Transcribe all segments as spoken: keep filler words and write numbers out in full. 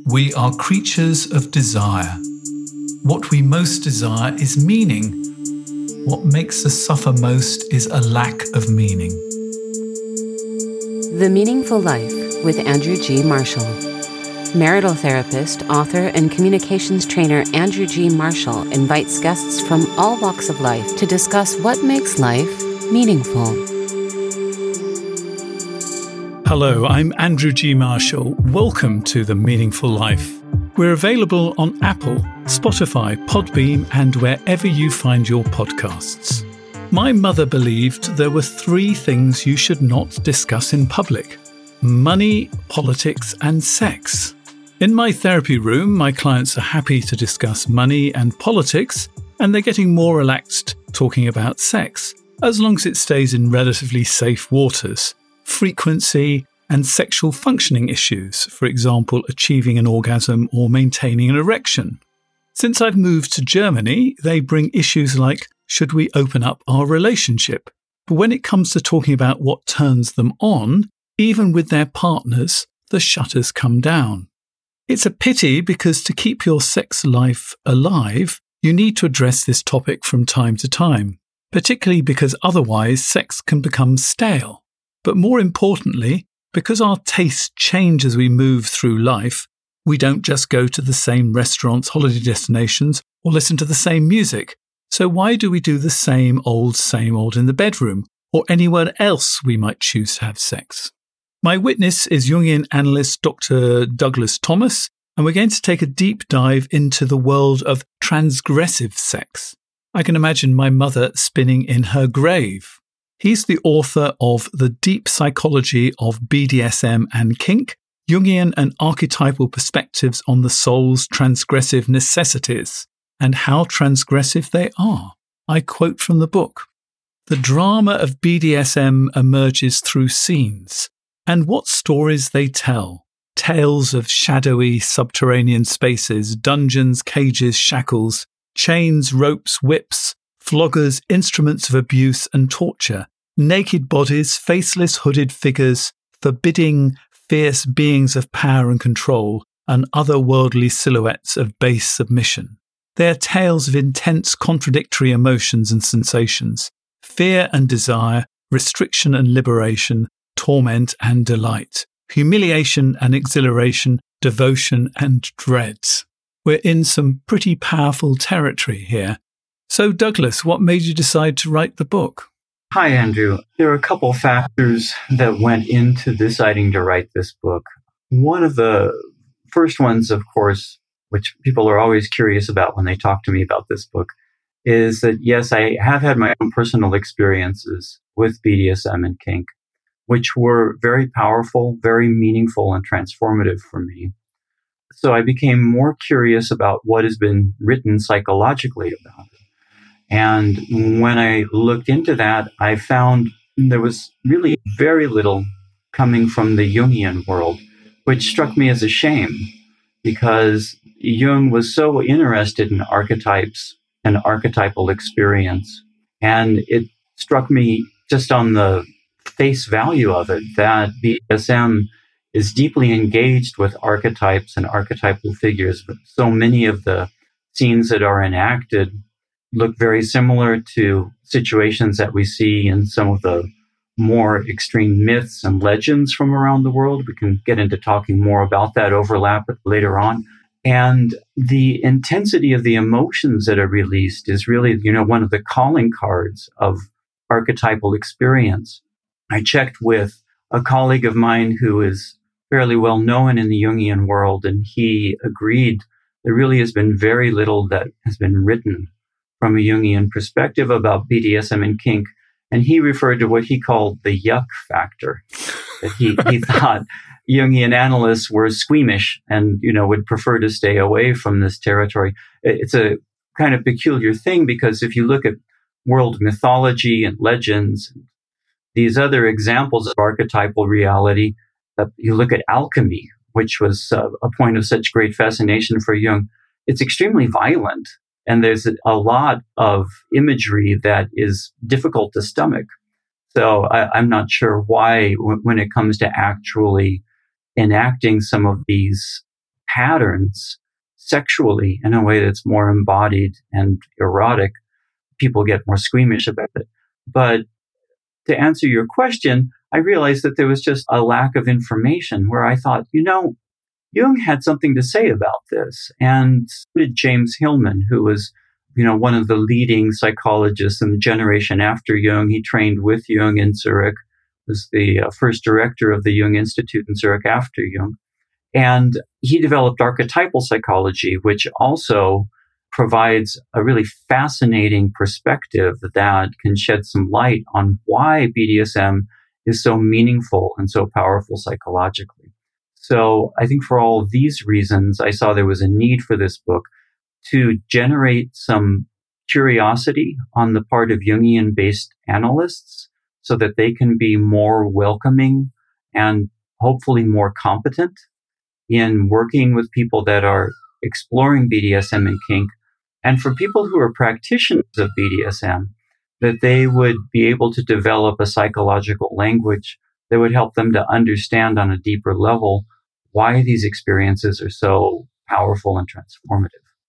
We are creatures of desire. What we most desire is meaning. What makes us suffer most is a lack of meaning. The Meaningful Life with Andrew G. Marshall. Marital therapist, author, and communications trainer Andrew G. Marshall invites guests from all walks of life to discuss what makes life meaningful. Hello, I'm Andrew G. Marshall. Welcome to The Meaningful Life. We're available on Apple, Spotify, Podbean, and wherever you find your podcasts. My mother believed there were three things you should not discuss in public: money, politics, and sex. In my therapy room, my clients are happy to discuss money and politics, and they're getting more relaxed talking about sex, as long as it stays in relatively safe waters. Frequency and sexual functioning issues, for example, achieving an orgasm or maintaining an erection. Since I've moved to Germany, they bring issues like, should we open up our relationship? But when it comes to talking about what turns them on, even with their partners, the shutters come down. It's a pity because to keep your sex life alive, you need to address this topic from time to time, particularly because otherwise sex can become stale. But more importantly, because our tastes change as we move through life, we don't just go to the same restaurants, holiday destinations, or listen to the same music. So why do we do the same old, same old in the bedroom, or anywhere else we might choose to have sex? My witness is Jungian analyst Doctor Douglas Thomas, and we're going to take a deep dive into the world of transgressive sex. I can imagine my mother spinning in her grave. He's the author of The Deep Psychology of B D S M and Kink, Jungian and Archetypal Perspectives on the Soul's Transgressive Necessities, and How Transgressive They Are. I quote from the book, "The drama of B D S M emerges through scenes, and what stories they tell. Tales of shadowy subterranean spaces, dungeons, cages, shackles, chains, ropes, whips, floggers, instruments of abuse and torture, naked bodies, faceless hooded figures, forbidding, fierce beings of power and control, and otherworldly silhouettes of base submission. They are tales of intense contradictory emotions and sensations, fear and desire, restriction and liberation, torment and delight, humiliation and exhilaration, devotion and dread." We're in some pretty powerful territory here. So, Douglas, what made you decide to write the book? Hi, Andrew. There are a couple of factors that went into deciding to write this book. One of the first ones, of course, which people are always curious about when they talk to me about this book, is that, yes, I have had my own personal experiences with B D S M and kink, which were very powerful, very meaningful, and transformative for me. So I became more curious about what has been written psychologically about it. And when I looked into that, I found there was really very little coming from the Jungian world, which struck me as a shame because Jung was so interested in archetypes and archetypal experience. And it struck me just on the face value of it that B D S M is deeply engaged with archetypes and archetypal figures. But so many of the scenes that are enacted look very similar to situations that we see in some of the more extreme myths and legends from around the world. We can get into talking more about that overlap later on. And the intensity of the emotions that are released is really, you know, one of the calling cards of archetypal experience. I checked with a colleague of mine who is fairly well known in the Jungian world, and he agreed there really has been very little that has been written from a Jungian perspective about B D S M and kink. And he referred to what he called the yuck factor, that he, he thought Jungian analysts were squeamish and, you know, would prefer to stay away from this territory. It's a kind of peculiar thing because if you look at world mythology and legends, these other examples of archetypal reality, uh, you look at alchemy, which was uh, a point of such great fascination for Jung, it's extremely violent. And there's a lot of imagery that is difficult to stomach. So I, I'm not sure why, w- when it comes to actually enacting some of these patterns sexually in a way that's more embodied and erotic, people get more squeamish about it. But to answer your question, I realized that there was just a lack of information where I thought, you know, Jung had something to say about this. And so did James Hillman, who was, you know, one of the leading psychologists in the generation after Jung. He trained with Jung in Zurich, was the uh, first director of the Jung Institute in Zurich after Jung. And he developed archetypal psychology, which also provides a really fascinating perspective that can shed some light on why B D S M is so meaningful and so powerful psychologically. So I think for all of these reasons, I saw there was a need for this book to generate some curiosity on the part of Jungian-based analysts so that they can be more welcoming and hopefully more competent in working with people that are exploring B D S M and kink, and for people who are practitioners of B D S M, that they would be able to develop a psychological language that would help them to understand on a deeper level why these experiences are so powerful and transformative.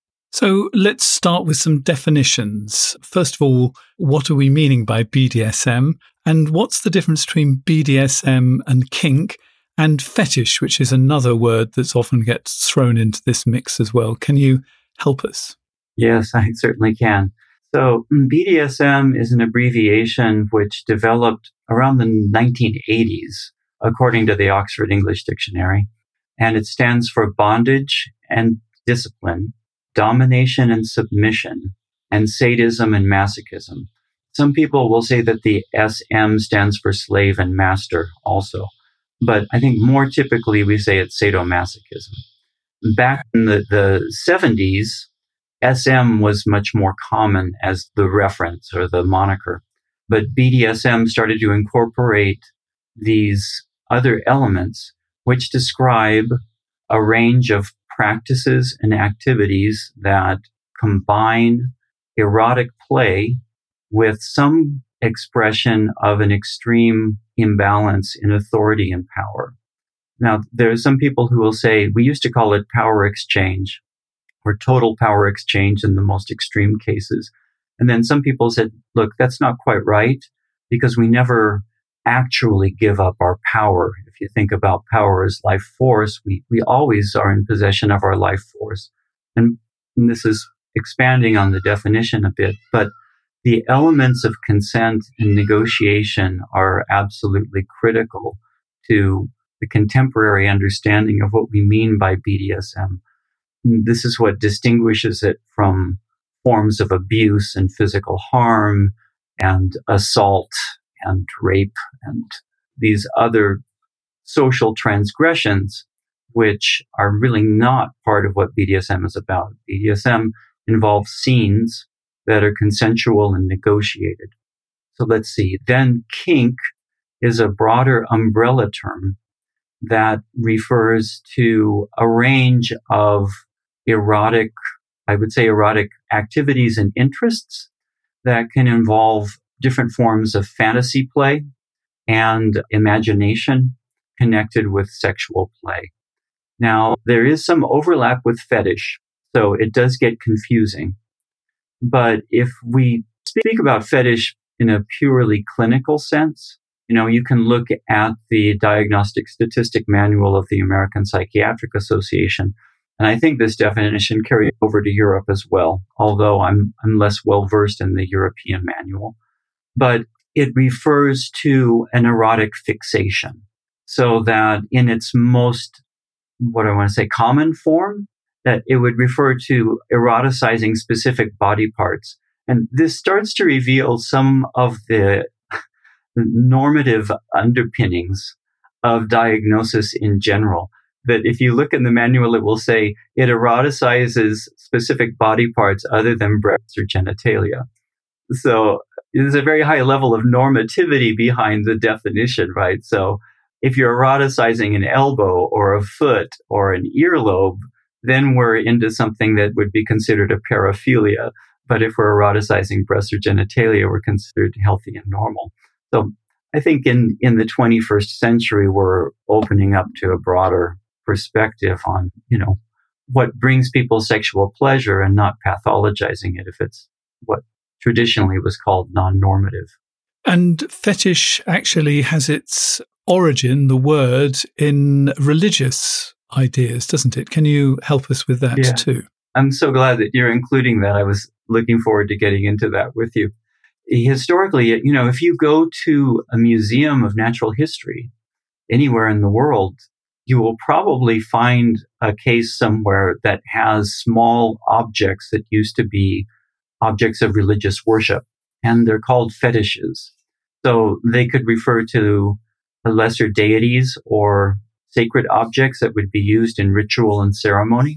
So let's start with some definitions. First of all, what are we meaning by B D S M? And what's the difference between B D S M and kink and fetish, which is another word that's often gets thrown into this mix as well? Can you help us? Yes, I certainly can. So B D S M is an abbreviation which developed around the nineteen eighties, according to the Oxford English Dictionary. And it stands for bondage and discipline, domination and submission, and sadism and masochism. Some people will say that the S M stands for slave and master also. But I think more typically we say it's sadomasochism. Back in the, the seventies, S M was much more common as the reference or the moniker. But B D S M started to incorporate these other elements which describe a range of practices and activities that combine erotic play with some expression of an extreme imbalance in authority and power. Now, there are some people who will say, we used to call it power exchange or total power exchange in the most extreme cases. And then some people said, look, that's not quite right because we never actually give up our power. If you think about power as life force, we, we always are in possession of our life force. And, and this is expanding on the definition a bit, but the elements of consent and negotiation are absolutely critical to the contemporary understanding of what we mean by B D S M. This is what distinguishes it from forms of abuse and physical harm and assault and rape and these other social transgressions, which are really not part of what B D S M is about. B D S M involves scenes that are consensual and negotiated. So let's see. Then kink is a broader umbrella term that refers to a range of erotic, I would say erotic activities and interests that can involve different forms of fantasy play and imagination connected with sexual play. Now, there is some overlap with fetish, so it does get confusing. But if we speak about fetish in a purely clinical sense, you know, you can look at the Diagnostic Statistic Manual of the American Psychiatric Association. And I think this definition carries over to Europe as well, although I'm, I'm less well versed in the European manual. But it refers to an erotic fixation. So that in its most, what I want to say, common form, that it would refer to eroticizing specific body parts. And this starts to reveal some of the normative underpinnings of diagnosis in general. That if you look in the manual, it will say it eroticizes specific body parts other than breasts or genitalia. So there's a very high level of normativity behind the definition, right? So if you're eroticizing an elbow or a foot or an earlobe, then we're into something that would be considered a paraphilia. But if we're eroticizing breasts or genitalia, we're considered healthy and normal. So I think in, in the twenty-first century, we're opening up to a broader perspective on, you know, what brings people sexual pleasure and not pathologizing it if it's what traditionally was called non-normative. And fetish actually has its origin, the word, in religious ideas, doesn't it? Can you help us with that yeah. too? I'm so glad that you're including that. I was looking forward to getting into that with you. Historically, you know, if you go to a museum of natural history anywhere in the world, you will probably find a case somewhere that has small objects that used to be objects of religious worship, and they're called fetishes. So they could refer to lesser deities or sacred objects that would be used in ritual and ceremony.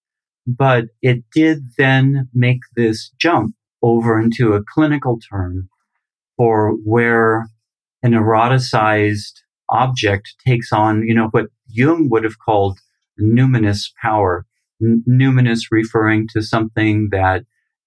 But it did then make this jump over into a clinical term for where an eroticized object takes on, you know, what Jung would have called numinous power. N- numinous referring to something that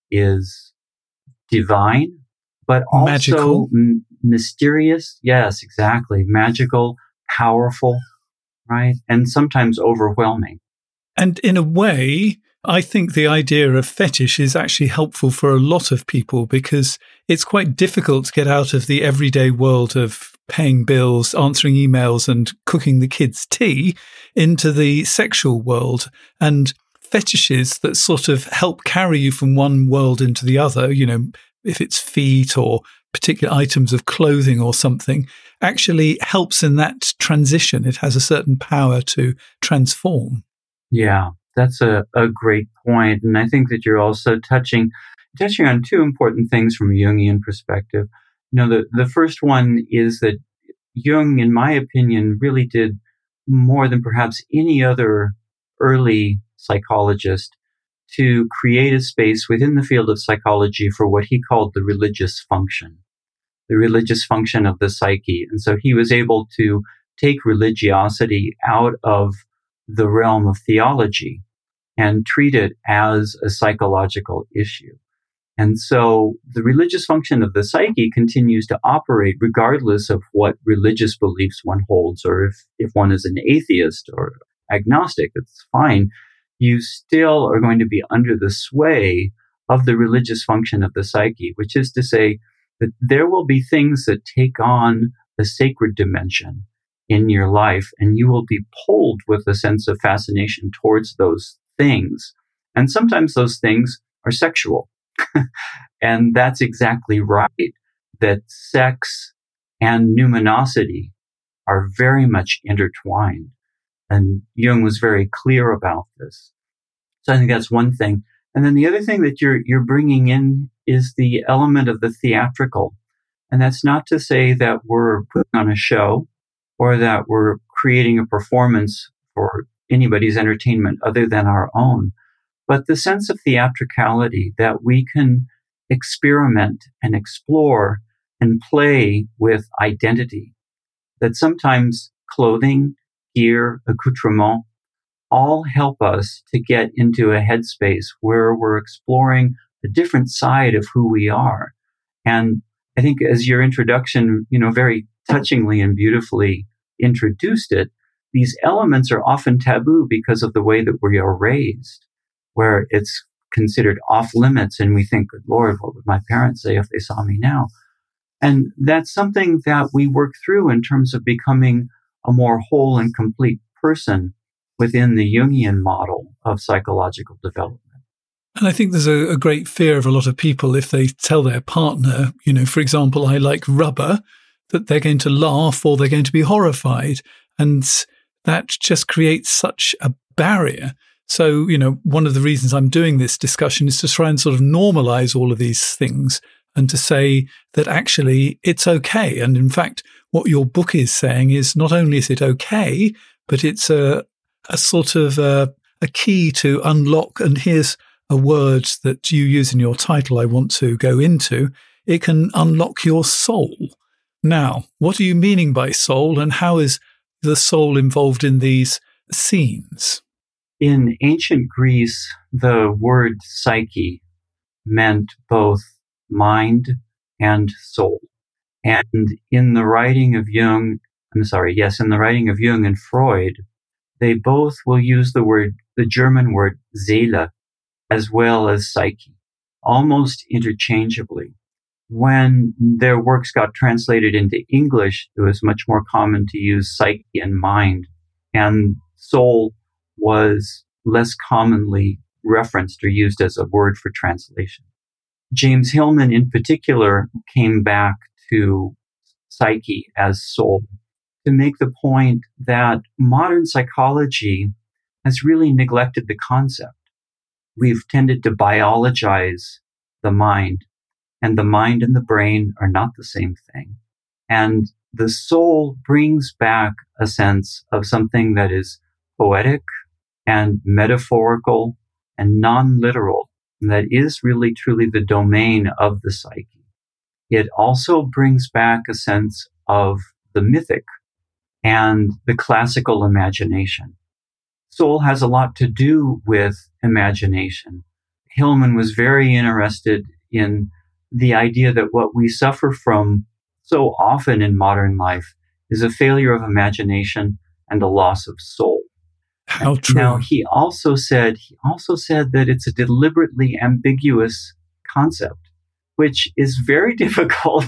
is divine, but also magical. M- mysterious. Yes, exactly. Magical, powerful, right? And sometimes overwhelming. And in a way, I think the idea of fetish is actually helpful for a lot of people because it's quite difficult to get out of the everyday world of paying bills, answering emails, and cooking the kids' tea into the sexual world. And fetishes that sort of help carry you from one world into the other, you know, if it's feet or particular items of clothing or something, actually helps in that transition. It has a certain power to transform. Yeah, that's a, a great point. And I think that you're also touching touching on two important things from a Jungian perspective. You know, the, the first one is that Jung, in my opinion, really did more than perhaps any other early psychologist to create a space within the field of psychology for what he called the religious function, the religious function of the psyche. And so he was able to take religiosity out of the realm of theology and treat it as a psychological issue. And so the religious function of the psyche continues to operate regardless of what religious beliefs one holds, or if, if one is an atheist or agnostic, it's fine. You still are going to be under the sway of the religious function of the psyche, which is to say that there will be things that take on the sacred dimension in your life, and you will be pulled with a sense of fascination towards those things. And sometimes those things are sexual. And that's exactly right, that sex and numinosity are very much intertwined. And Jung was very clear about this. So I think that's one thing. And then the other thing that you're you're bringing in is the element of the theatrical. And that's not to say that we're putting on a show or that we're creating a performance for anybody's entertainment other than our own, but the sense of theatricality that we can experiment and explore and play with identity, that sometimes clothing, gear, accoutrement, all help us to get into a headspace where we're exploring a different side of who we are. And I think as your introduction, you know, very touchingly and beautifully introduced it, these elements are often taboo because of the way that we are raised, where it's considered off limits and we think, good Lord, what would my parents say if they saw me now? And that's something that we work through in terms of becoming a more whole and complete person within the Jungian model of psychological development. And I think there's a, a great fear of a lot of people if they tell their partner, you know, for example, I like rubber, that they're going to laugh or they're going to be horrified. And that just creates such a barrier. So, you know, one of the reasons I'm doing this discussion is to try and sort of normalize all of these things and to say that actually it's okay. And in fact, what your book is saying is not only is it okay, but it's a, a sort of a, a key to unlock. And here's a word that you use in your title I want to go into. It can unlock your soul. Now, what are you meaning by soul, and how is the soul involved in these scenes? In ancient Greece, the word psyche meant both mind and soul. And in the writing of Jung, I'm sorry, yes, in the writing of Jung and Freud, they both will use the word the German word Seele as well as psyche, almost interchangeably. When their works got translated into English, it was much more common to use psyche and mind, and soul was less commonly referenced or used as a word for translation. James Hillman, in particular, came back to psyche as soul to make the point that modern psychology has really neglected the concept. We've tended to biologize the mind, and the mind and the brain are not the same thing. And the soul brings back a sense of something that is poetic and metaphorical and non-literal, that is really truly the domain of the psyche. It also brings back a sense of the mythic and the classical imagination. Soul has a lot to do with imagination. Hillman was very interested in the idea that what we suffer from so often in modern life is a failure of imagination and a loss of soul. How true. Now, he also said, he also said that it's a deliberately ambiguous concept, which is very difficult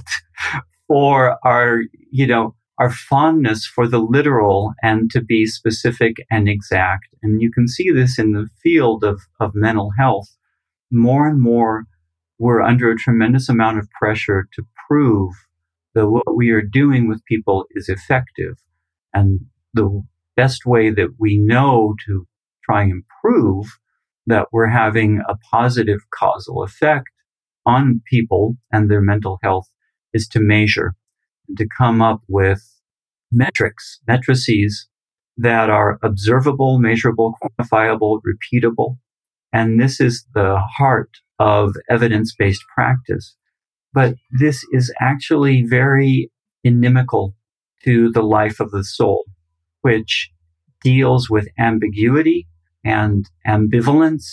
for our, you know, our fondness for the literal and to be specific and exact. And you can see this in the field of, of mental health. More and more, we're under a tremendous amount of pressure to prove that what we are doing with people is effective. And the best way that we know to try and prove that we're having a positive causal effect on people and their mental health is to measure, and to come up with metrics, matrices that are observable, measurable, quantifiable, repeatable. And this is the heart of evidence-based practice. But this is actually very inimical to the life of the soul, which deals with ambiguity and ambivalence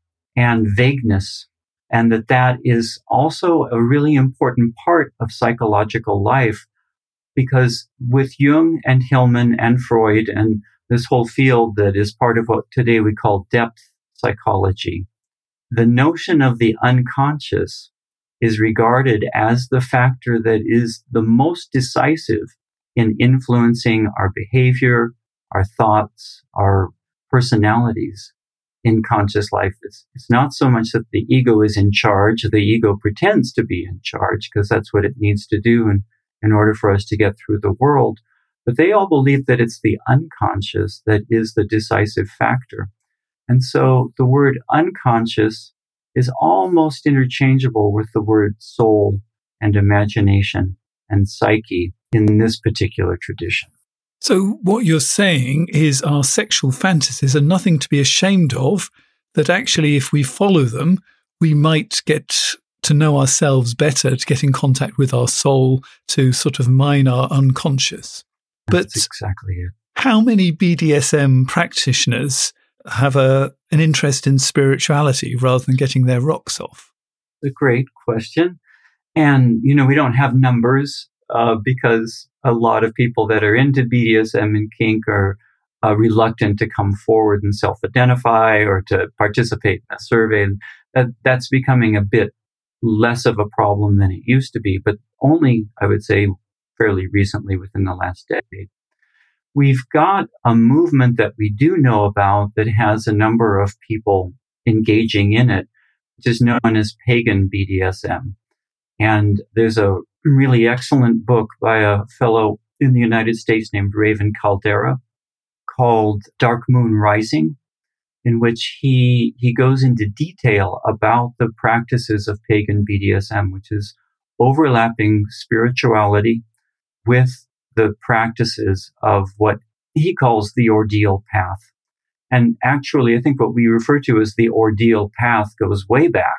and vagueness, and that that is also a really important part of psychological life, because with Jung and Hillman and Freud and this whole field that is part of what today we call depth psychology, the notion of the unconscious is regarded as the factor that is the most decisive in influencing our behavior, our thoughts, our personalities in conscious life. It's, it's not so much that the ego is in charge. The ego pretends to be in charge because that's what it needs to do in, in order for us to get through the world. But they all believe that it's the unconscious that is the decisive factor. And so the word unconscious is almost interchangeable with the word soul and imagination and psyche in this particular tradition. So what you're saying is our sexual fantasies are nothing to be ashamed of, that actually if we follow them, we might get to know ourselves better, to get in contact with our soul, to sort of mine our unconscious. That's but exactly it. How many B D S M practitioners have a an interest in spirituality rather than getting their rocks off? A great question. And, you know, we don't have numbers uh, because a lot of people that are into B D S M and kink are uh, reluctant to come forward and self-identify or to participate in a survey. That, that's becoming a bit less of a problem than it used to be, but only, I would say, fairly recently within the last decade. We've got a movement that we do know about that has a number of people engaging in it, which is known as pagan B D S M. And there's a really excellent book by a fellow in the United States named Raven Caldera called Dark Moon Rising, in which he he goes into detail about the practices of pagan B D S M, which is overlapping spirituality with the practices of what he calls the ordeal path. And actually, I think what we refer to as the ordeal path goes way back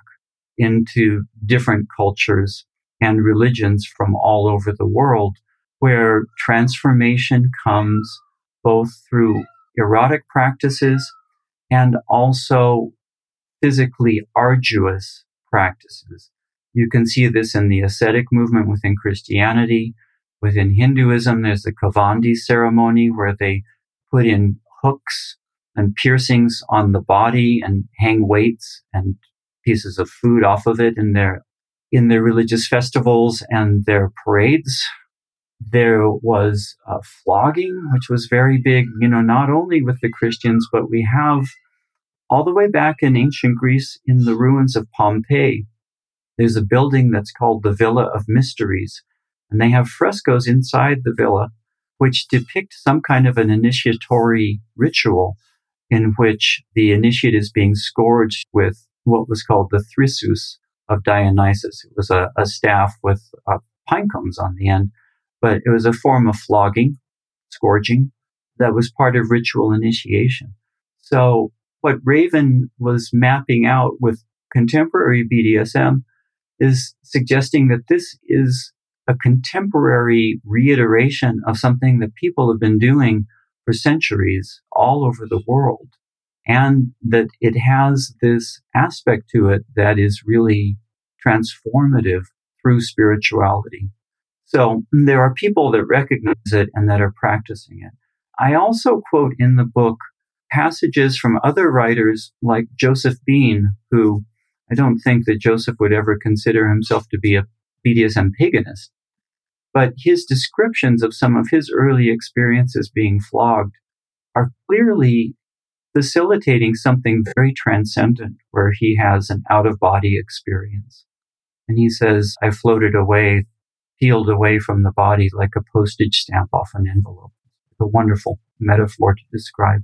into different cultures and religions from all over the world, where transformation comes both through erotic practices and also physically arduous practices. You can see this in the ascetic movement within Christianity. Within Hinduism, there's the Kavandi ceremony where they put in hooks and piercings on the body and hang weights and pieces of food off of it in their in their religious festivals and their parades. There was uh, flogging, which was very big, you know, not only with the Christians, but we have all the way back in ancient Greece in the ruins of Pompeii, there's a building that's called the Villa of Mysteries, and they have frescoes inside the villa which depict some kind of an initiatory ritual in which the initiate is being scourged with what was called the thyrsus of Dionysus. It was a, a staff with uh, pine cones on the end, but it was a form of flogging, scourging, that was part of ritual initiation. So what Raven was mapping out with contemporary B D S M is suggesting that this is a contemporary reiteration of something that people have been doing for centuries all over the world, and that it has this aspect to it that is really transformative through spirituality. So there are people that recognize it and that are practicing it. I also quote in the book passages from other writers like Joseph Bean, who I don't think that Joseph would ever consider himself to be a B D S M paganist. But his descriptions of some of his early experiences being flogged are clearly facilitating something very transcendent, where he has an out-of-body experience. And he says, I floated away, peeled away from the body like a postage stamp off an envelope. It's a wonderful metaphor to describe.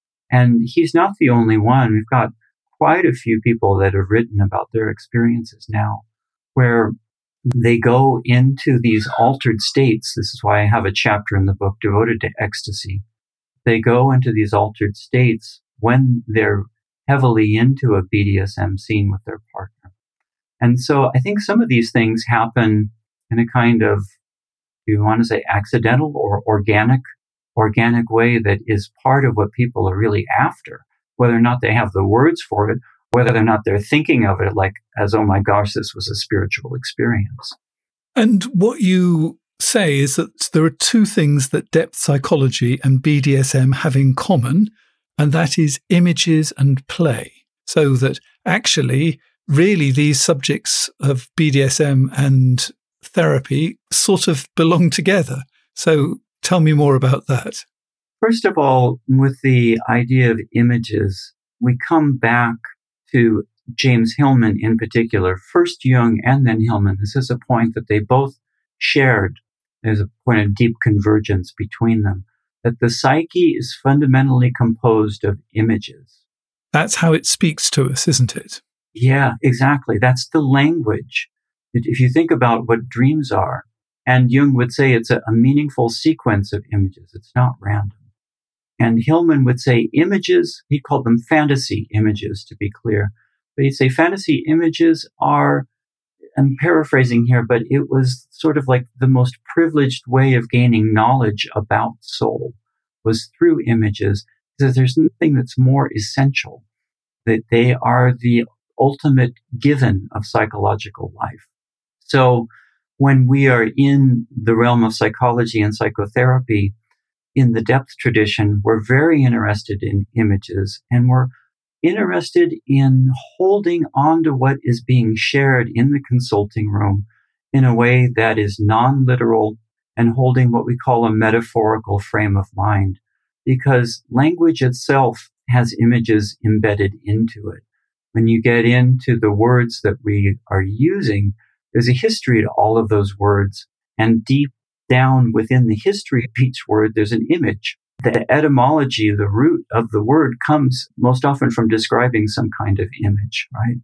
And he's not the only one. We've got quite a few people that have written about their experiences now, where they go into these altered states. This is why I have a chapter in the book devoted to ecstasy. They go into these altered states when they're heavily into a B D S M scene with their partner. And so I think some of these things happen in a kind of, do you want to say accidental or organic, organic way that is part of what people are really after, whether or not they have the words for it, whether or not they're thinking of it like as, oh my gosh, this was a spiritual experience. And what you say is that there are two things that depth psychology and B D S M have in common, and that is images and play. So that actually, really, these subjects of B D S M and therapy sort of belong together. So tell me more about that. First of all, with the idea of images, we come back to James Hillman in particular, first Jung and then Hillman. This is a point that they both shared. There's a point of deep convergence between them, that the psyche is fundamentally composed of images. That's how it speaks to us, isn't it? Yeah, exactly. That's the language. If you think about what dreams are, and Jung would say it's a, a meaningful sequence of images. It's not random. And Hillman would say images, he called them fantasy images, to be clear. But he'd say fantasy images are, I'm paraphrasing here, but it was sort of like the most privileged way of gaining knowledge about soul was through images, because there's nothing that's more essential, that they are the ultimate given of psychological life. So when we are in the realm of psychology and psychotherapy, in the depth tradition, we're very interested in images, and we're interested in holding on to what is being shared in the consulting room in a way that is non-literal and holding what we call a metaphorical frame of mind, because language itself has images embedded into it. When you get into the words that we are using, there's a history to all of those words, and deep down within the history of each word, there's an image. The etymology, the root of the word, comes most often from describing some kind of image, right?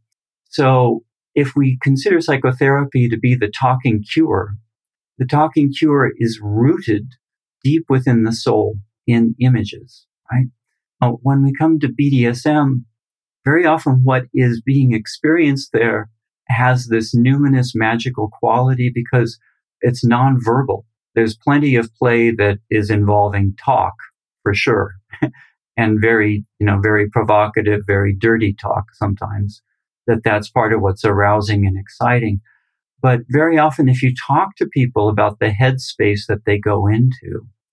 So if we consider psychotherapy to be the talking cure, the talking cure is rooted deep within the soul in images, right? Now, when we come to B D S M, very often what is being experienced there has this numinous magical quality because it's nonverbal. There's plenty of play that is involving talk, for sure, and very, you know, very provocative, very dirty talk sometimes, that that's part of what's arousing and exciting. But very often, if you talk to people about the headspace that they go into,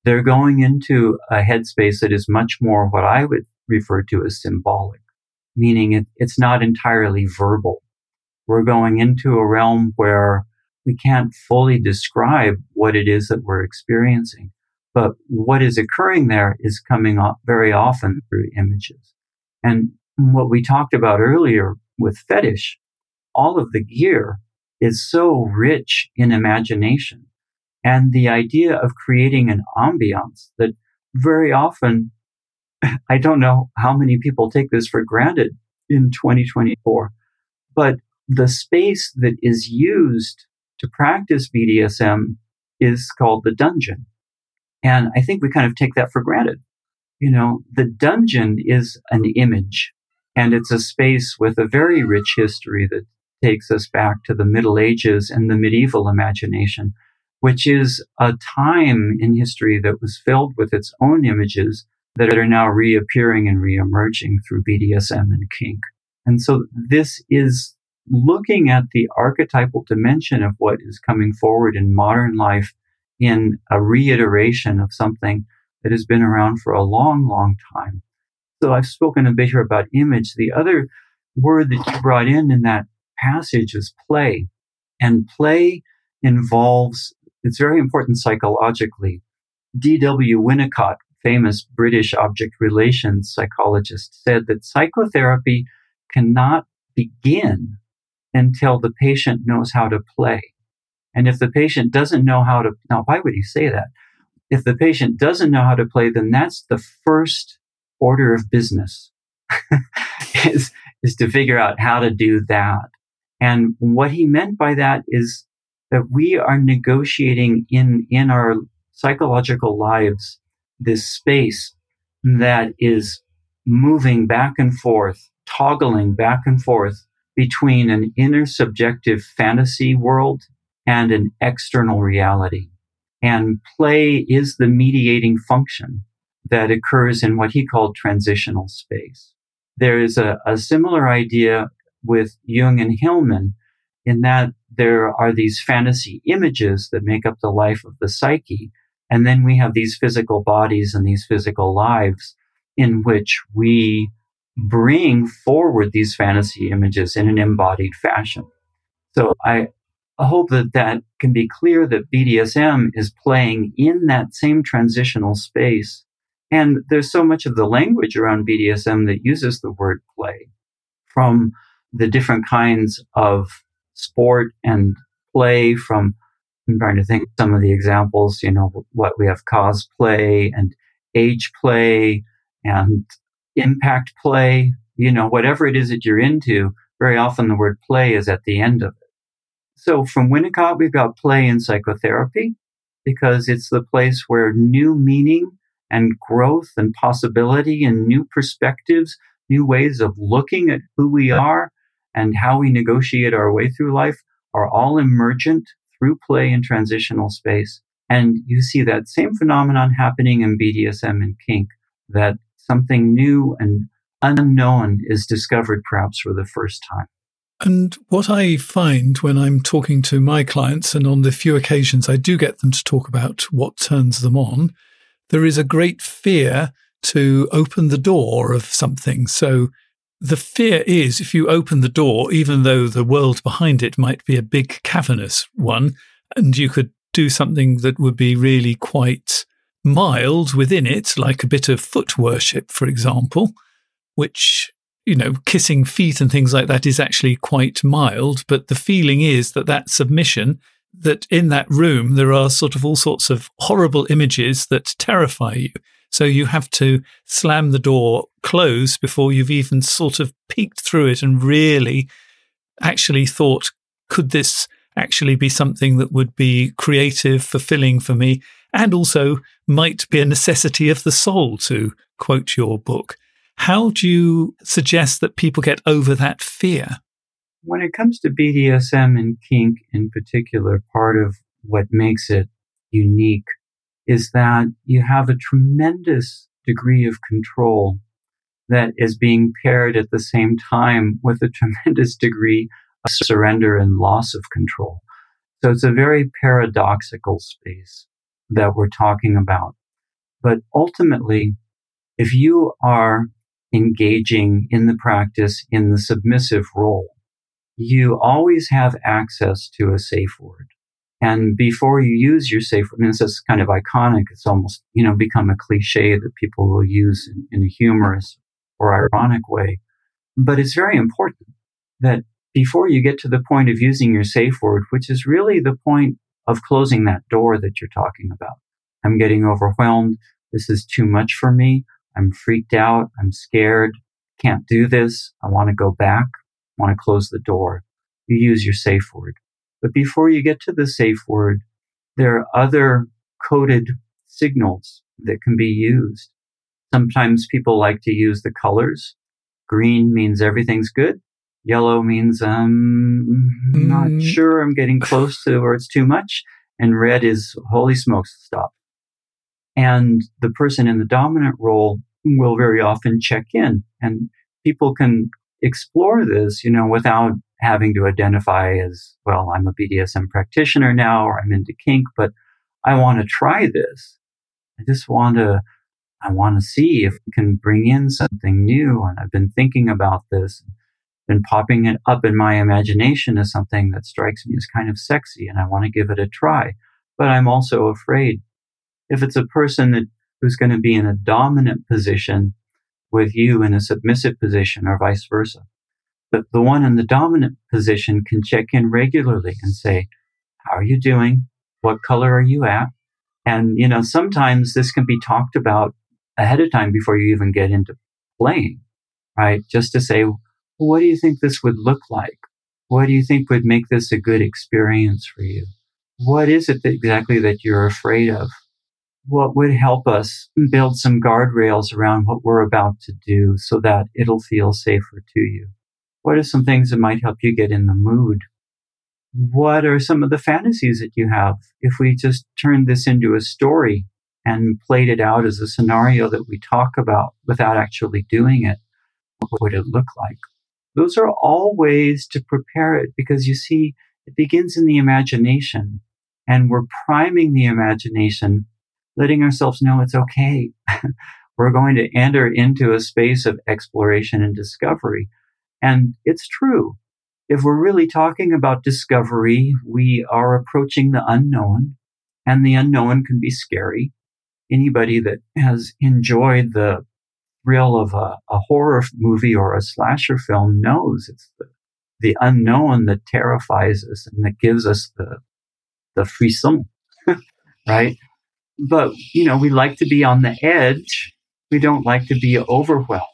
they're going into a headspace that is much more what I would refer to as symbolic, meaning it, it's not entirely verbal. We're going into a realm where we can't fully describe what it is that we're experiencing, but what is occurring there is coming up very often through images. And what we talked about earlier with fetish, all of the gear is so rich in imagination. And the idea of creating an ambiance that very often, I don't know how many people take this for granted in twenty twenty-four, but the space that is used to practice B D S M is called the dungeon. And I think we kind of take that for granted. You know, the dungeon is an image, and it's a space with a very rich history that takes us back to the Middle Ages and the medieval imagination, which is a time in history that was filled with its own images that are now reappearing and reemerging through B D S M and kink. And so this is looking at the archetypal dimension of what is coming forward in modern life in a reiteration of something that has been around for a long, long time. So I've spoken a bit here about image. The other word that you brought in in that passage is play. And play involves, it's very important psychologically. D W Winnicott, famous British object relations psychologist, said that psychotherapy cannot begin until the patient knows how to play. And if the patient doesn't know how to, now why would he say that? If the patient doesn't know how to play, then that's the first order of business is, is to figure out how to do that. And what he meant by that is that we are negotiating in, in our psychological lives this space that is moving back and forth, toggling back and forth between an inner subjective fantasy world and an external reality. And play is the mediating function that occurs in what he called transitional space. There is a, a similar idea with Jung and Hillman in that there are these fantasy images that make up the life of the psyche. And then we have these physical bodies and these physical lives in which we bring forward these fantasy images in an embodied fashion. So I hope that that can be clear that B D S M is playing in that same transitional space. And there's so much of the language around B D S M that uses the word play, from the different kinds of sport and play, from, I'm trying to think of some of the examples, you know, what we have cosplay and age play and impact play, you know, whatever it is that you're into, very often the word play is at the end of it. So from Winnicott, we've got play in psychotherapy because it's the place where new meaning and growth and possibility and new perspectives, new ways of looking at who we are and how we negotiate our way through life are all emergent through play and transitional space. And you see that same phenomenon happening in B D S M and kink, that something new and unknown is discovered perhaps for the first time. And what I find when I'm talking to my clients, and on the few occasions I do get them to talk about what turns them on, there is a great fear to open the door of something. So the fear is if you open the door, even though the world behind it might be a big cavernous one, and you could do something that would be really quite mild within it, like a bit of foot worship, for example, which, you know, kissing feet and things like that is actually quite mild. But the feeling is that that submission, that in that room, there are sort of all sorts of horrible images that terrify you. So you have to slam the door closed before you've even sort of peeked through it and really actually thought, could this actually be something that would be creative, fulfilling for me, and also might be a necessity of the soul, to quote your book. How do you suggest that people get over that fear? When it comes to B D S M and kink in particular, part of what makes it unique is that you have a tremendous degree of control that is being paired at the same time with a tremendous degree of surrender and loss of control. So it's a very paradoxical space that we're talking about. But ultimately, if you are engaging in the practice in the submissive role, you always have access to a safe word. And before you use your safe word, I mean, this is kind of iconic. It's almost, you know, become a cliche that people will use in, in a humorous or ironic way. But it's very important that before you get to the point of using your safe word, which is really the point of closing that door that you're talking about. I'm getting overwhelmed. This is too much for me. I'm freaked out. I'm scared. Can't do this. I want to go back. I want to close the door. You use your safe word. But before you get to the safe word, there are other coded signals that can be used. Sometimes people like to use the colors. Green means everything's good. Yellow means I'm um, not mm. sure, I'm getting close to where it's too much. And red is holy smokes, stop. And the person in the dominant role will very often check in. And people can explore this, you know, without having to identify as, well, I'm a B D S M practitioner now, or I'm into kink, but I want to try this. I just want to, I want to see if we can bring in something new. And I've been thinking about this, been popping it up in my imagination as something that strikes me as kind of sexy, and I want to give it a try. But I'm also afraid if it's a person that who's going to be in a dominant position with you in a submissive position or vice versa. But the one in the dominant position can check in regularly and say, how are you doing? What color are you at? And, you know, sometimes this can be talked about ahead of time before you even get into playing, right? Just to say, well, what do you think this would look like? What do you think would make this a good experience for you? What is it that exactly that you're afraid of? What would help us build some guardrails around what we're about to do so that it'll feel safer to you? What are some things that might help you get in the mood? What are some of the fantasies that you have? If we just turned this into a story and played it out as a scenario that we talk about without actually doing it, what would it look like? Those are all ways to prepare it, because you see, it begins in the imagination, and we're priming the imagination, letting ourselves know it's okay. We're going to enter into a space of exploration and discovery. And it's true. If we're really talking about discovery, we are approaching the unknown, and the unknown can be scary. Anybody that has enjoyed the thrill of a, a horror movie or a slasher film knows it's the, the unknown that terrifies us and that gives us the, the frisson, right? But, you know, we like to be on the edge. We don't like to be overwhelmed.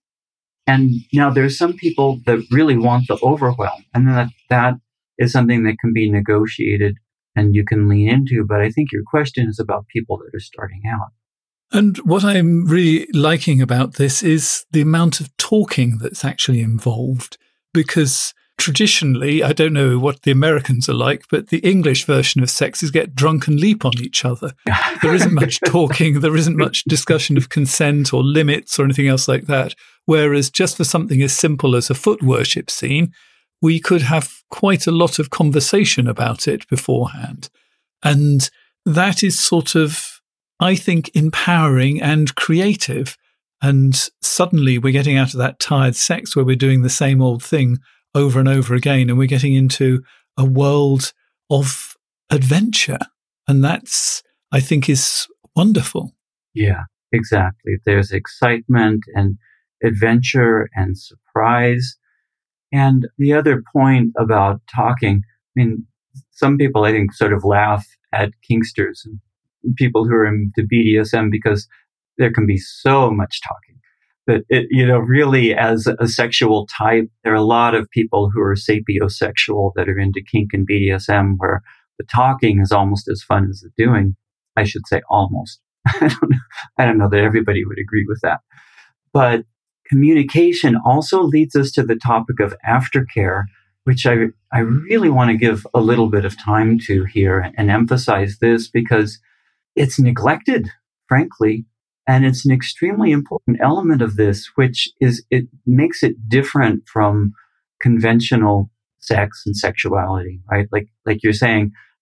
And now there's some people that really want the overwhelm, and that that is something that can be negotiated and you can lean into. But I think your question is about people that are starting out. And what I'm really liking about this is the amount of talking that's actually involved, because traditionally, I don't know what the Americans are like, but the English version of sex is get drunk and leap on each other. There isn't much talking. There isn't much discussion of consent or limits or anything else like that. Whereas just for something as simple as a foot worship scene, we could have quite a lot of conversation about it beforehand. And that is sort of, I think, empowering and creative. And suddenly we're getting out of that tired sex where we're doing the same old thing over and over again, and we're getting into a world of adventure. And that's, I think, is wonderful. Yeah, exactly. There's excitement and adventure and surprise. And the other point about talking, I mean, some people, I think, sort of laugh at kinksters and people who are into B D S M because there can be so much talking. But, it, you know, really as a sexual type, there are a lot of people who are sapiosexual that are into kink and B D S M, where the talking is almost as fun as the doing. I should say almost. I don't know, I don't know that everybody would agree with that. But communication also leads us to the topic of aftercare, which I, I really want to give a little bit of time to here and emphasize this because it's neglected, frankly. And it's an extremely important element of this, which is it makes it different from conventional sex and sexuality, right? Like, like you're saying,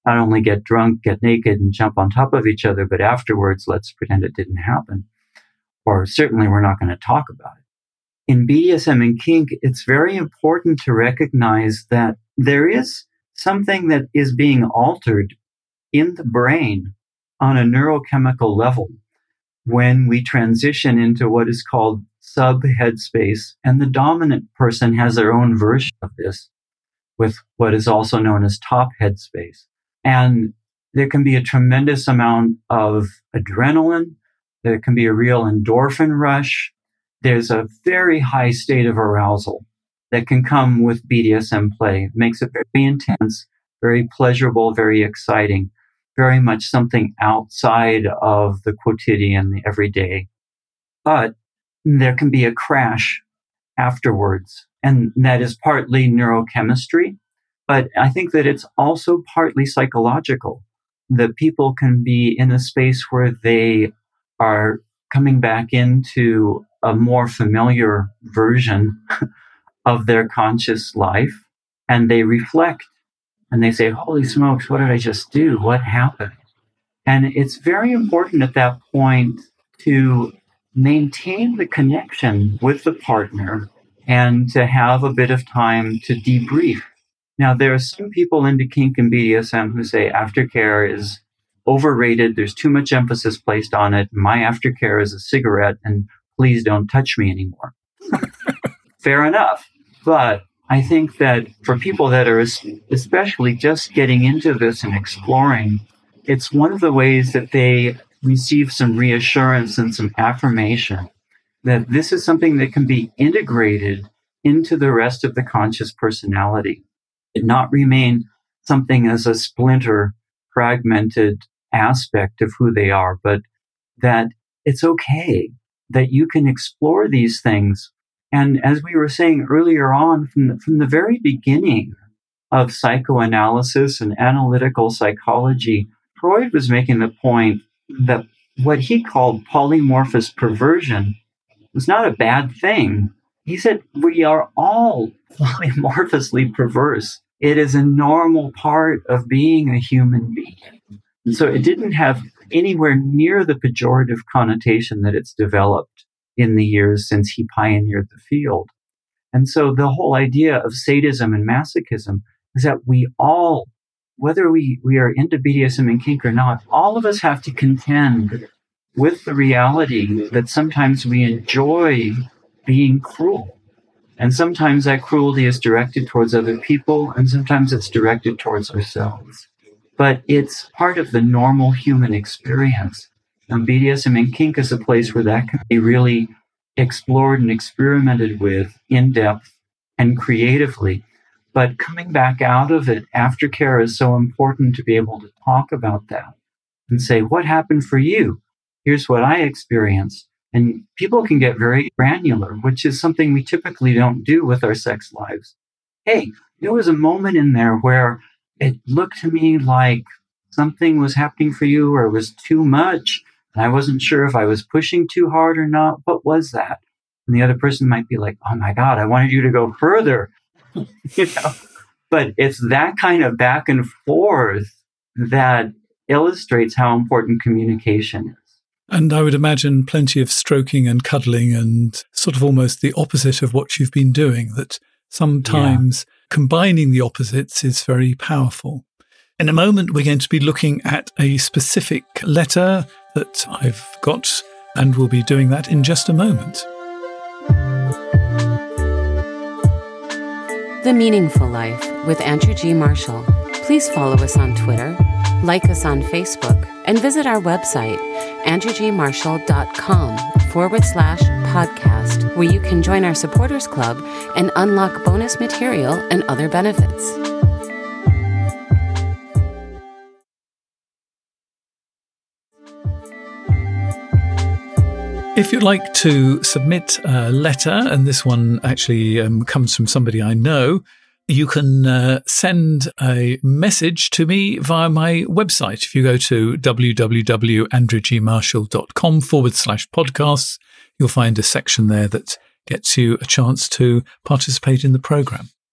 not only get drunk, get naked, and jump on top of each other, but afterwards, let's pretend it didn't happen. Or certainly we're not going to talk about it. In B D S M and kink, it's very important to recognize that there is something that is being altered in the brain on a neurochemical level when we transition into what is called sub-headspace. And the dominant person has their own version of this with what is also known as top headspace. And there can be a tremendous amount of adrenaline. There can be a real endorphin rush. There's a very high state of arousal that can come with B D S M play. It makes it very intense, very pleasurable, very exciting, very much something outside of the quotidian, the everyday. But there can be a crash afterwards, and that is partly neurochemistry, but I think that it's also partly psychological, that people can be in a space where they are coming back into a more familiar version of their conscious life, and they reflect and they say, holy smokes, what did I just do? What happened? And it's very important at that point to maintain the connection with the partner and to have a bit of time to debrief. Now, there are some people into kink and B D S M who say aftercare is overrated. There's too much emphasis placed on it. My aftercare is a cigarette, and please don't touch me anymore. Fair enough. But I think that for people that are especially just getting into this and exploring, it's one of the ways that they receive some reassurance and some affirmation that this is something that can be integrated into the rest of the conscious personality. It not remain something as a splinter, fragmented aspect of who they are, but that it's okay that you can explore these things. And as we were saying earlier on, from the, from the very beginning of psychoanalysis and analytical psychology, Freud was making the point that what he called polymorphous perversion was not a bad thing. He said, we are all polymorphously perverse. It is a normal part of being a human being. And so it didn't have anywhere near the pejorative connotation that it's developed in the years since he pioneered the field. And so the whole idea of sadism and masochism is that we all, whether we, we are into B D S M and kink or not, all of us have to contend with the reality that sometimes we enjoy being cruel. And sometimes that cruelty is directed towards other people, and sometimes it's directed towards ourselves. But it's part of the normal human experience. And B D S M and kink is a place where that can be really explored and experimented with in depth and creatively. But coming back out of it, aftercare is so important to be able to talk about that and say, what happened for you? Here's what I experienced. And people can get very granular, which is something we typically don't do with our sex lives. Hey, there was a moment in there where it looked to me like something was happening for you, or it was too much, and I wasn't sure if I was pushing too hard or not. What was that? And the other person might be like, oh my God, I wanted you to go further. You know? But it's that kind of back and forth that illustrates how important communication is. And I would imagine plenty of stroking and cuddling and sort of almost the opposite of what you've been doing, that sometimes yeah. combining the opposites is very powerful. In a moment, we're going to be looking at a specific letter that I've got, and we'll be doing that in just a moment. The Meaningful Life with Andrew G. Marshall. Please follow us on Twitter, like us on Facebook, and visit our website, andrewgmarshall.com forward slash podcast, where you can join our supporters club and unlock bonus material and other benefits. If you'd like to submit a letter, and this one actually um, comes from somebody I know, you can uh, send a message to me via my website. If you go to www.andrewgmarshall.com forward slash podcasts, you'll find a section there that gets you a chance to participate in the program.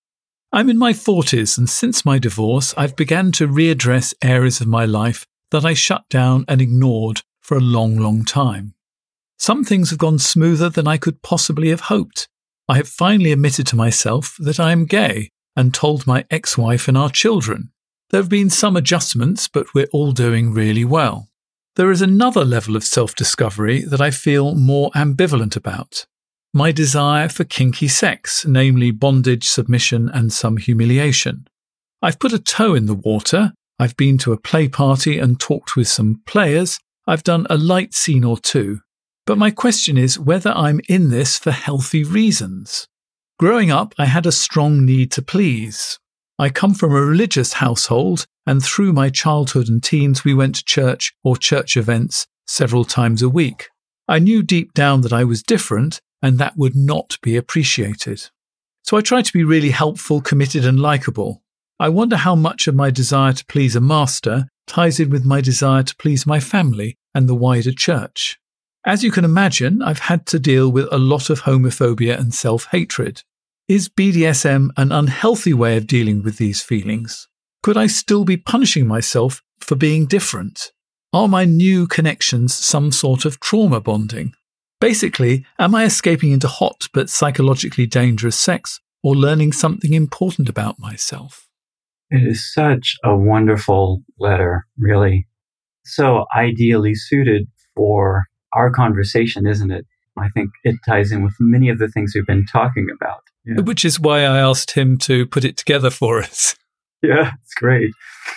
I'm in my forties, and since my divorce, I've begun to readdress areas of my life that I shut down and ignored for a long, long time. Some things have gone smoother than I could possibly have hoped. I have finally admitted to myself that I am gay and told my ex-wife and our children. There have been some adjustments, but we're all doing really well. There is another level of self-discovery that I feel more ambivalent about. My desire for kinky sex, namely bondage, submission, and some humiliation. I've put a toe in the water. I've been to a play party and talked with some players. I've done a light scene or two. But my question is whether I'm in this for healthy reasons. Growing up, I had a strong need to please. I come from a religious household, and through my childhood and teens, we went to church or church events several times a week. I knew deep down that I was different, and that would not be appreciated. So I tried to be really helpful, committed, and likable. I wonder how much of my desire to please a master ties in with my desire to please my family and the wider church. As you can imagine, I've had to deal with a lot of homophobia and self-hatred. Is B D S M an unhealthy way of dealing with these feelings? Could I still be punishing myself for being different? Are my new connections some sort of trauma bonding? Basically, am I escaping into hot but psychologically dangerous sex or learning something important about myself? It is such a wonderful letter, really. So ideally suited for our conversation, isn't it? I think it ties in with many of the things we've been talking about. Yeah. Which is why I asked him to put it together for us. Yeah, it's great.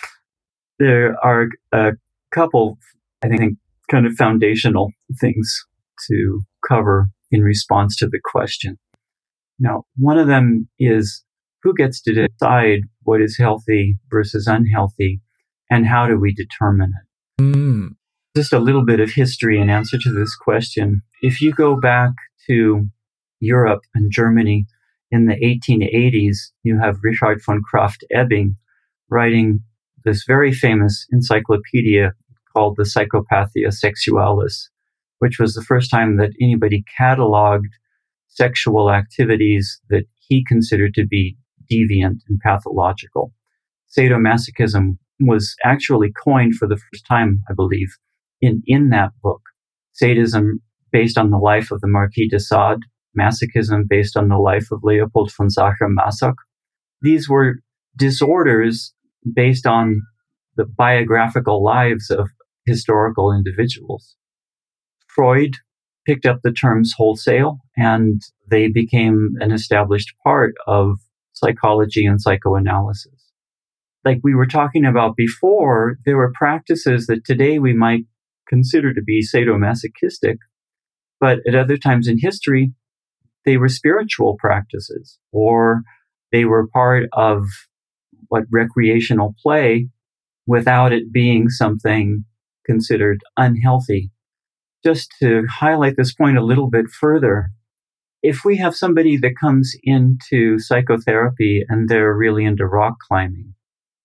There are a couple, I think, kind of foundational things to cover in response to the question. Now, one of them is who gets to decide what is healthy versus unhealthy, and how do we determine it? Mm. Just a little bit of history in answer to this question. If you go back to Europe and Germany in the eighteen eighties, you have Richard von Krafft-Ebing writing this very famous encyclopedia called the Psychopathia Sexualis, which was the first time that anybody cataloged sexual activities that he considered to be deviant and pathological. Sadomasochism was actually coined for the first time, I believe, in, in that book. Sadism based on the life of the Marquis de Sade, masochism based on the life of Leopold von Sacher-Masoch. These were disorders based on the biographical lives of historical individuals. Freud picked up the terms wholesale, and they became an established part of psychology and psychoanalysis. Like we were talking about before, there were practices that today we might consider to be sadomasochistic, but at other times in history, they were spiritual practices, or they were part of what recreational play without it being something considered unhealthy. Just to highlight this point a little bit further, if we have somebody that comes into psychotherapy and they're really into rock climbing,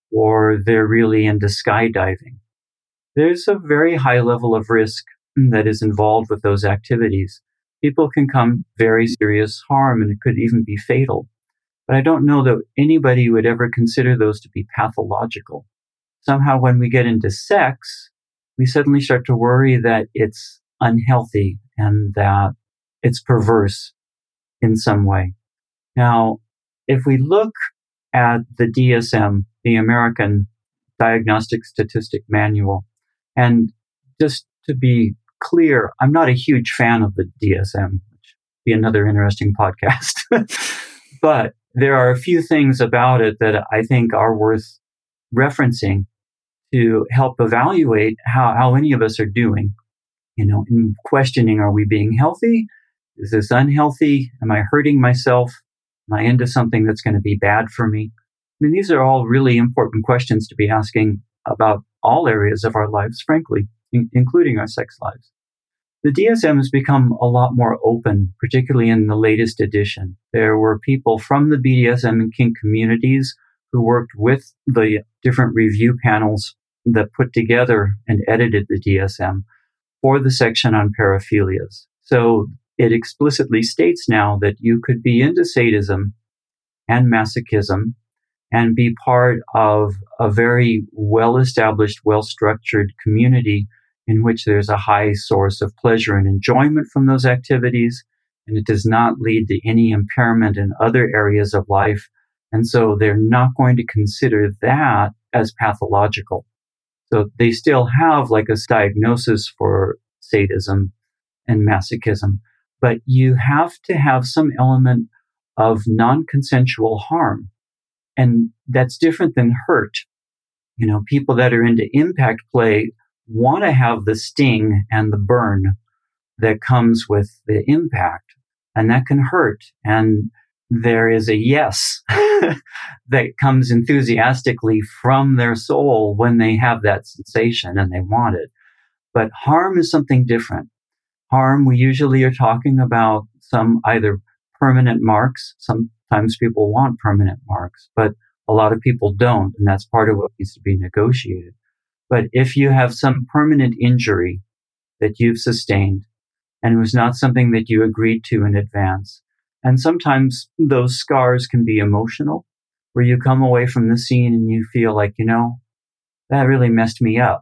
or they're really into skydiving, there's a very high level of risk that is involved with those activities. People can come very serious harm, and it could even be fatal. But I don't know that anybody would ever consider those to be pathological. Somehow when we get into sex, we suddenly start to worry that it's unhealthy and that it's perverse in some way. Now, if we look at the D S M, the American Diagnostic Statistic Manual, and just to be clear, I'm not a huge fan of the D S M, which would be another interesting podcast. But there are a few things about it that I think are worth referencing to help evaluate how, how any of us are doing. You know, in questioning, are we being healthy? Is this unhealthy? Am I hurting myself? Am I into something that's going to be bad for me? I mean, these are all really important questions to be asking about all areas of our lives, frankly, in- including our sex lives. The D S M has become a lot more open, particularly in the latest edition. There were people from the B D S M and kink communities who worked with the different review panels that put together and edited the D S M for the section on paraphilias. So it explicitly states now that you could be into sadism and masochism and be part of a very well-established, well-structured community in which there's a high source of pleasure and enjoyment from those activities, and it does not lead to any impairment in other areas of life. And so they're not going to consider that as pathological. So they still have like a diagnosis for sadism and masochism, but you have to have some element of non-consensual harm. And that's different than hurt. You know, people that are into impact play want to have the sting and the burn that comes with the impact, and that can hurt. And there is a yes that comes enthusiastically from their soul when they have that sensation and they want it. But harm is something different. Harm, we usually are talking about some either permanent marks. Sometimes people want permanent marks, but a lot of people don't, and that's part of what needs to be negotiated. But if you have some permanent injury that you've sustained, and it was not something that you agreed to in advance, and sometimes those scars can be emotional, where you come away from the scene and you feel like, you know, that really messed me up,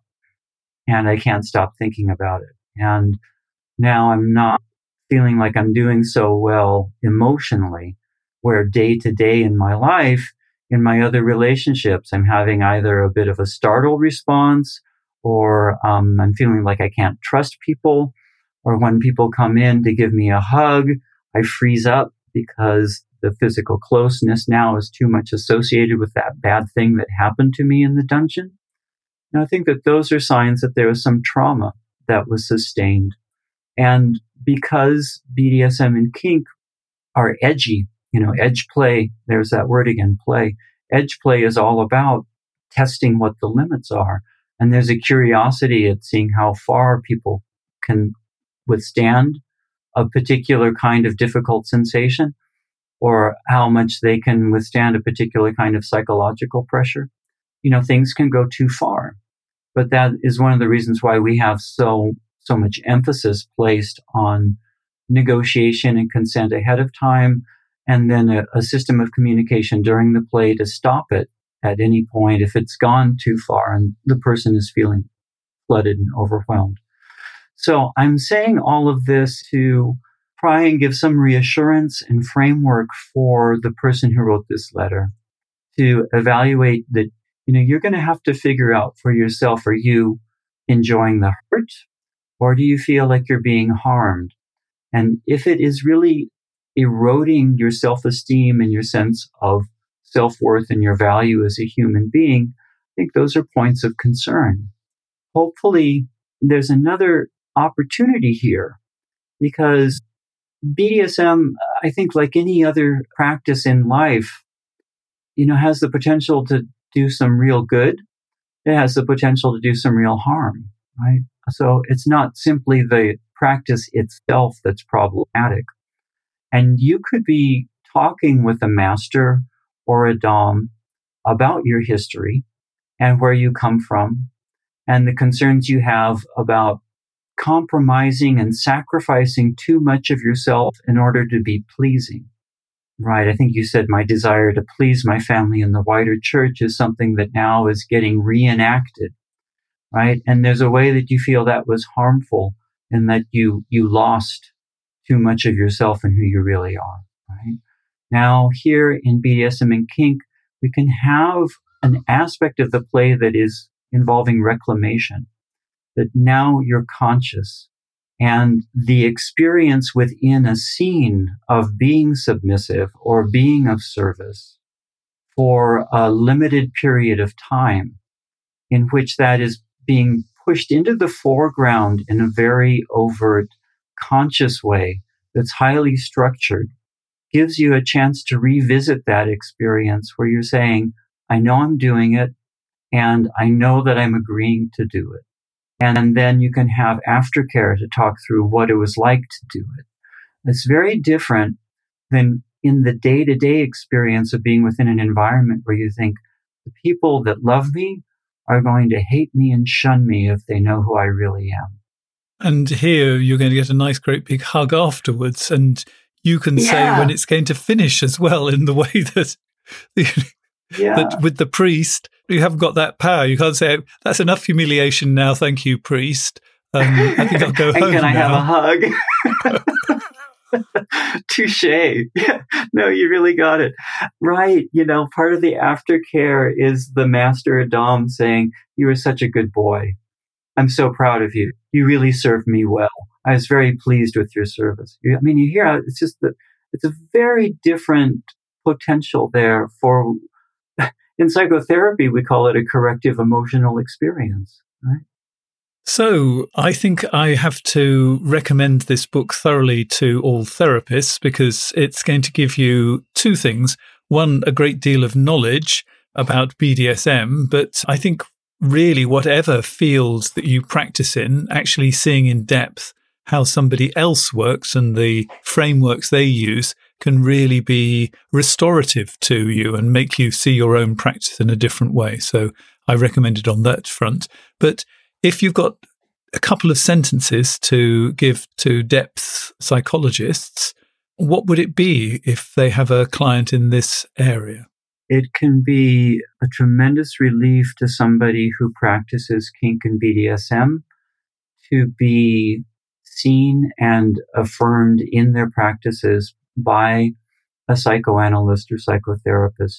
and I can't stop thinking about it. And now I'm not feeling like I'm doing so well emotionally, where day to day in my life, in my other relationships, I'm having either a bit of a startled response, or um, I'm feeling like I can't trust people, or when people come in to give me a hug, I freeze up because the physical closeness now is too much associated with that bad thing that happened to me in the dungeon. And I think that those are signs that there was some trauma that was sustained. And because B D S M and kink are edgy, you know, edge play, there's that word again, play. Edge play is all about testing what the limits are. And there's a curiosity at seeing how far people can withstand a particular kind of difficult sensation, or how much they can withstand a particular kind of psychological pressure. You know, things can go too far. But that is one of the reasons why we have so so much emphasis placed on negotiation and consent ahead of time, and then a, a system of communication during the play to stop it at any point if it's gone too far and the person is feeling flooded and overwhelmed. So I'm saying all of this to try and give some reassurance and framework for the person who wrote this letter to evaluate that, you know, you're going to have to figure out for yourself, are you enjoying the hurt, or do you feel like you're being harmed? And if it is really eroding your self-esteem and your sense of self-worth and your value as a human being, I think those are points of concern. Hopefully, there's another opportunity here, because B D S M, I think like any other practice in life, you know, has the potential to do some real good. It has the potential to do some real harm, right? So it's not simply the practice itself that's problematic. And you could be talking with a master or a dom about your history and where you come from and the concerns you have about compromising and sacrificing too much of yourself in order to be pleasing. Right. I think you said my desire to please my family in the wider church is something that now is getting reenacted. Right. And there's a way that you feel that was harmful and that you, you lost too much of yourself and who you really are. Right. Now, here in B D S M and kink, we can have an aspect of the play that is involving reclamation, that now you're conscious. And the experience within a scene of being submissive or being of service for a limited period of time, in which that is being pushed into the foreground in a very overt, conscious way that's highly structured, gives you a chance to revisit that experience where you're saying, I know I'm doing it, and I know that I'm agreeing to do it. And then you can have aftercare to talk through what it was like to do it. It's very different than in the day-to-day experience of being within an environment where you think the people that love me are going to hate me and shun me if they know who I really am. And here you're going to get a nice, great big hug afterwards. And you can yeah. say when it's going to finish as well, in the way that, yeah. that with the priest, you haven't got that power. You can't say, that's enough humiliation now, thank you, priest. Um, I think I'll go and home can I now. have a hug? Touche. Yeah. No, you really got it. Right. You know, part of the aftercare is the master Adam saying, you are such a good boy. I'm so proud of you. You really served me well. I was very pleased with your service. I mean, you hear, it's just that it's a very different potential there for, in psychotherapy, we call it a corrective emotional experience, right? So I think I have to recommend this book thoroughly to all therapists because it's going to give you two things. One, a great deal of knowledge about B D S M, but I think really whatever field that you practice in, actually seeing in depth how somebody else works and the frameworks they use can really be restorative to you and make you see your own practice in a different way. So I recommend it on that front. But if you've got a couple of sentences to give to depth psychologists, what would it be if they have a client in this area? It can be a tremendous relief to somebody who practices kink and B D S M to be seen and affirmed in their practices by a psychoanalyst or psychotherapist.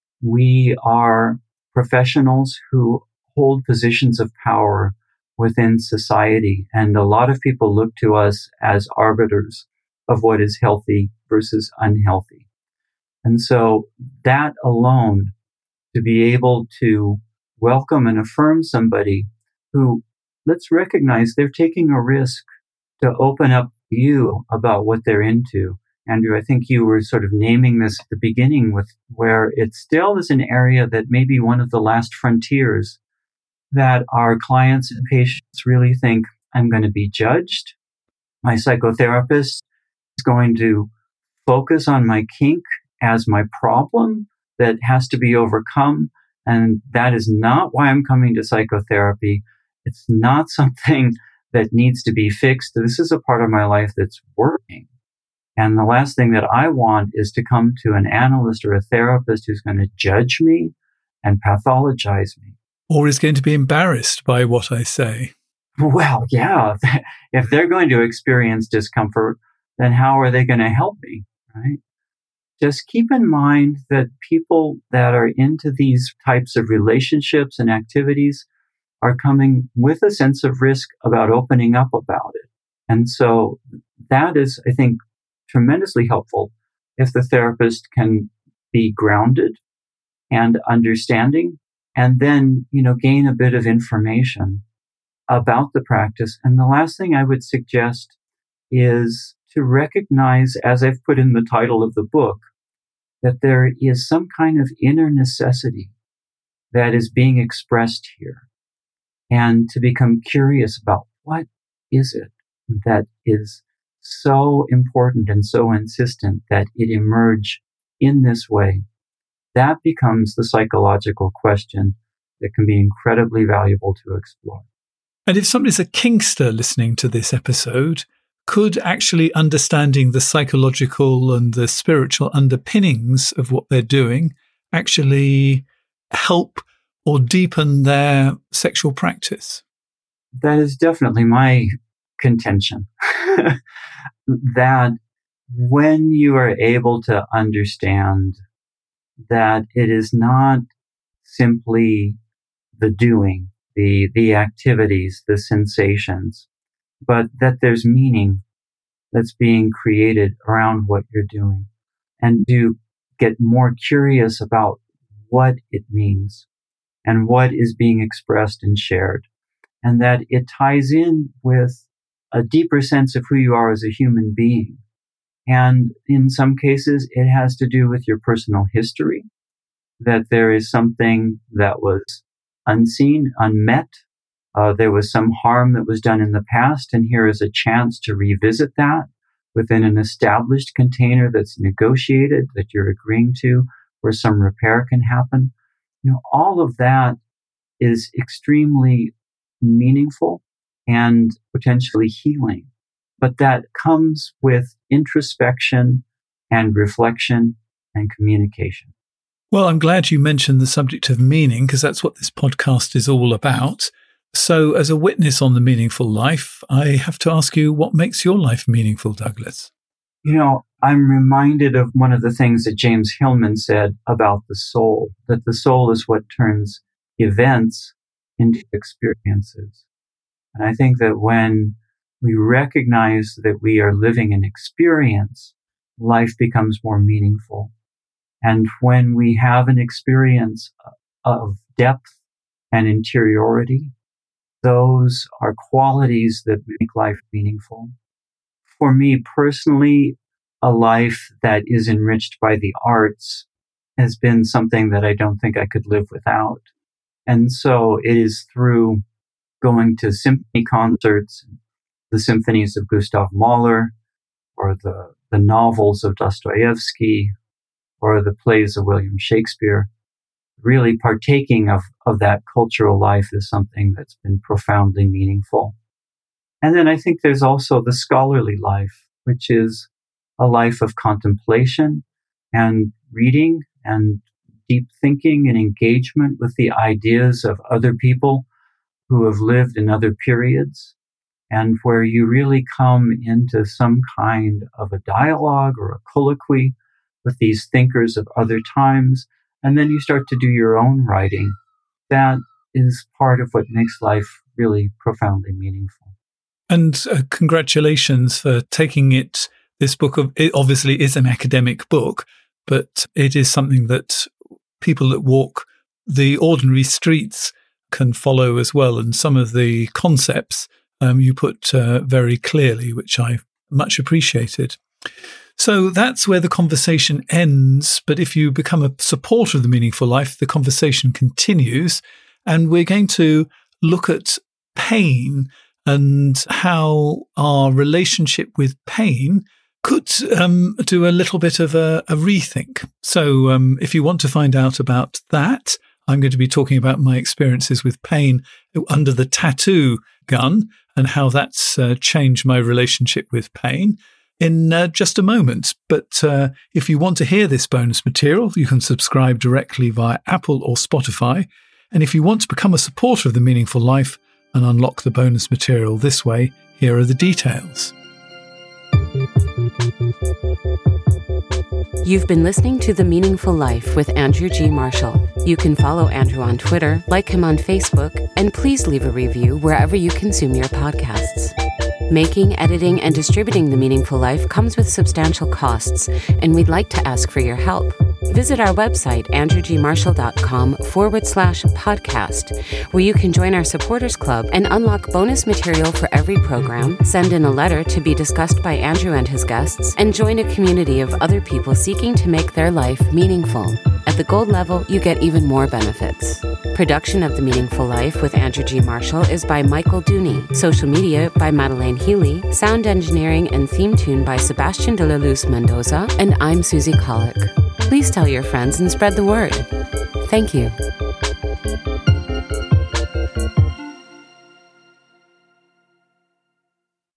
We are professionals who hold positions of power within society, and a lot of people look to us as arbiters of what is healthy versus unhealthy. And so that alone, to be able to welcome and affirm somebody who, let's recognize they're taking a risk to open up you about what they're into. Andrew, I think you were sort of naming this at the beginning with where it still is an area that may be one of the last frontiers that our clients and patients really think, I'm going to be judged. My psychotherapist is going to focus on my kink as my problem that has to be overcome. And that is not why I'm coming to psychotherapy. It's not something that needs to be fixed. This is a part of my life that's working. And the last thing that I want is to come to an analyst or a therapist who's going to judge me and pathologize me. Or is going to be embarrassed by what I say. Well, yeah. If they're going to experience discomfort, then how are they going to help me, right? Just keep in mind that people that are into these types of relationships and activities are coming with a sense of risk about opening up about it. And so that is, I think, tremendously helpful if the therapist can be grounded and understanding, and then, you know, gain a bit of information about the practice. And the last thing I would suggest is to recognize, as I've put in the title of the book, that there is some kind of inner necessity that is being expressed here, and to become curious about what is it that is so important and so insistent that it emerge in this way. That becomes the psychological question that can be incredibly valuable to explore. And if somebody's a kinkster listening to this episode, could actually understanding the psychological and the spiritual underpinnings of what they're doing actually help or deepen their sexual practice? That is definitely my contention. That when you are able to understand that it is not simply the doing, the the activities, the sensations, but that there's meaning that's being created around what you're doing, and to get more curious about what it means and what is being expressed and shared, and that it ties in with a deeper sense of who you are as a human being. And in some cases, it has to do with your personal history, that there is something that was unseen, unmet. Uh, there was some harm that was done in the past, and here is a chance to revisit that within an established container that's negotiated, that you're agreeing to, where some repair can happen. You know, all of that is extremely meaningful and potentially healing. but that comes with introspection and reflection and communication. Well, I'm glad you mentioned the subject of meaning, because that's what this podcast is all about. So as a witness on the meaningful life, I have to ask you, what makes your life meaningful, Douglas? You know, I'm reminded of one of the things that James Hillman said about the soul, that the soul is what turns events into experiences. And I think that when we recognize that we are living an experience, life becomes more meaningful. And when we have an experience of depth and interiority, those are qualities that make life meaningful. For me personally, a life that is enriched by the arts has been something that I don't think I could live without. And so it is through going to symphony concerts, the symphonies of Gustav Mahler, or the, the novels of Dostoevsky, or the plays of William Shakespeare. Really partaking of, of that cultural life is something that's been profoundly meaningful. And then I think there's also the scholarly life, which is a life of contemplation and reading and deep thinking and engagement with the ideas of other people who have lived in other periods, and where you really come into some kind of a dialogue or a colloquy with these thinkers of other times, and then you start to do your own writing. That is part of what makes life really profoundly meaningful. And uh, congratulations for taking it. This book of, it obviously is an academic book, but it is something that people that walk the ordinary streets can follow as well. And some of the concepts um, you put uh, very clearly, which I much appreciated. So that's where the conversation ends. But if you become a supporter of the Meaningful Life, the conversation continues. And we're going to look at pain and how our relationship with pain could um, do a little bit of a, a rethink. So um, if you want to find out about that, I'm going to be talking about my experiences with pain under the tattoo gun and how that's uh, changed my relationship with pain in uh, just a moment. But uh, if you want to hear this bonus material, you can subscribe directly via Apple or Spotify. And if you want to become a supporter of The Meaningful Life and unlock the bonus material this way, here are the details. You've been listening to The Meaningful Life with Andrew G. Marshall. You can follow Andrew on Twitter, like him on Facebook, and please leave a review wherever you consume your podcasts. Making, editing, and distributing The Meaningful Life comes with substantial costs, and we'd like to ask for your help. Visit our website, andrewgmarshall.com forward slash podcast, where you can join our supporters club and unlock bonus material for every program, send in a letter to be discussed by Andrew and his guests, and join a community of other people seeking to make their life meaningful. At the gold level, you get even more benefits. Production of The Meaningful Life with Andrew G. Marshall is by Michael Dooney. Social media by Madeleine Healy. Sound engineering and theme tune by Sebastian de la Luz Mendoza. And I'm Susie Colick. Please tell your friends and spread the word. Thank you.